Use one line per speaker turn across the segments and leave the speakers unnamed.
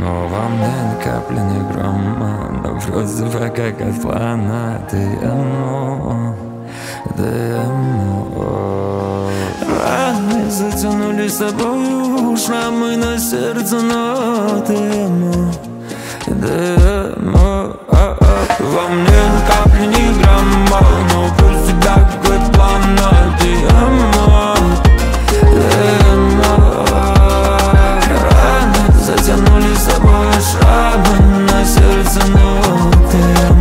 Но во мне ни капли, ни грамма, но просто как от плана. Ты раны затянули с собой шрамы на сердце, но ты во мне ни капли, ни грамма, но просто как от плана. Ты раны затянули с собой шрамы на сердце, но ты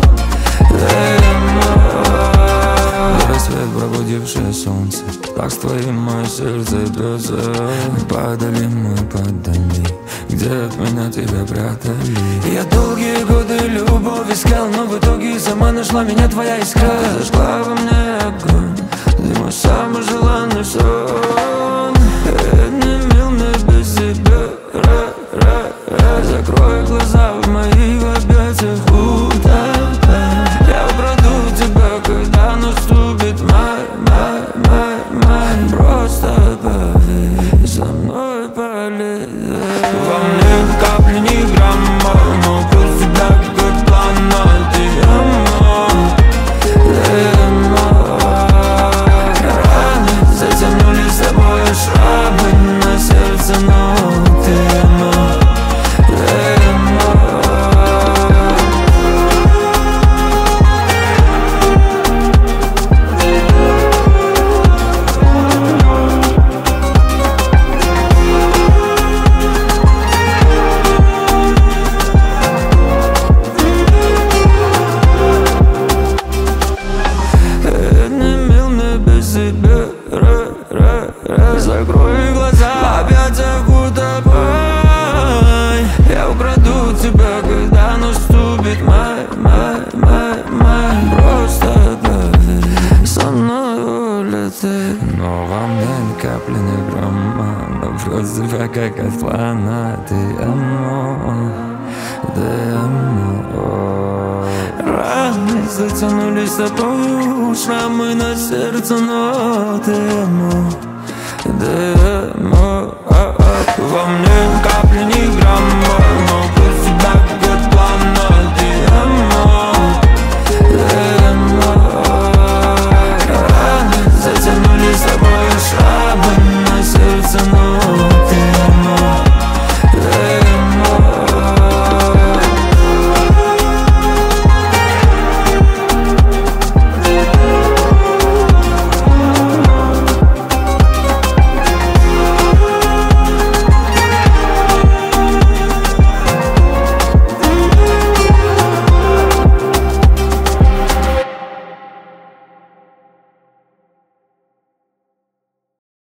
рассвет, пробудившее солнце, так с твоим мое сердце бьется. Падали мы, подали, где от меня тебя прятали. Я долгие годы любовь искал, но в итоге сама нашла меня твоя искра. Ты зажгла во мне огонь, ты мой самый желанный сон. Не мил мне без тебя, закрой глаза в моих объятиях, я украду тебя, когда наступит май. Просто поверь, за мной полет. Во мне ни капли, ни грамма, но просто так, как плана. Ты раны затянули с собой шрамы на сердце, но ты закрой глаза, в объятиях утопай. Я украду тебя, когда наступит май. Просто поверь, со мной улетай. Но во мне ни капли, ни грамма, но просто как от плана. Ты раны затянули с собой шрамы на сердце, но ты во мне ни капли, ни грамма.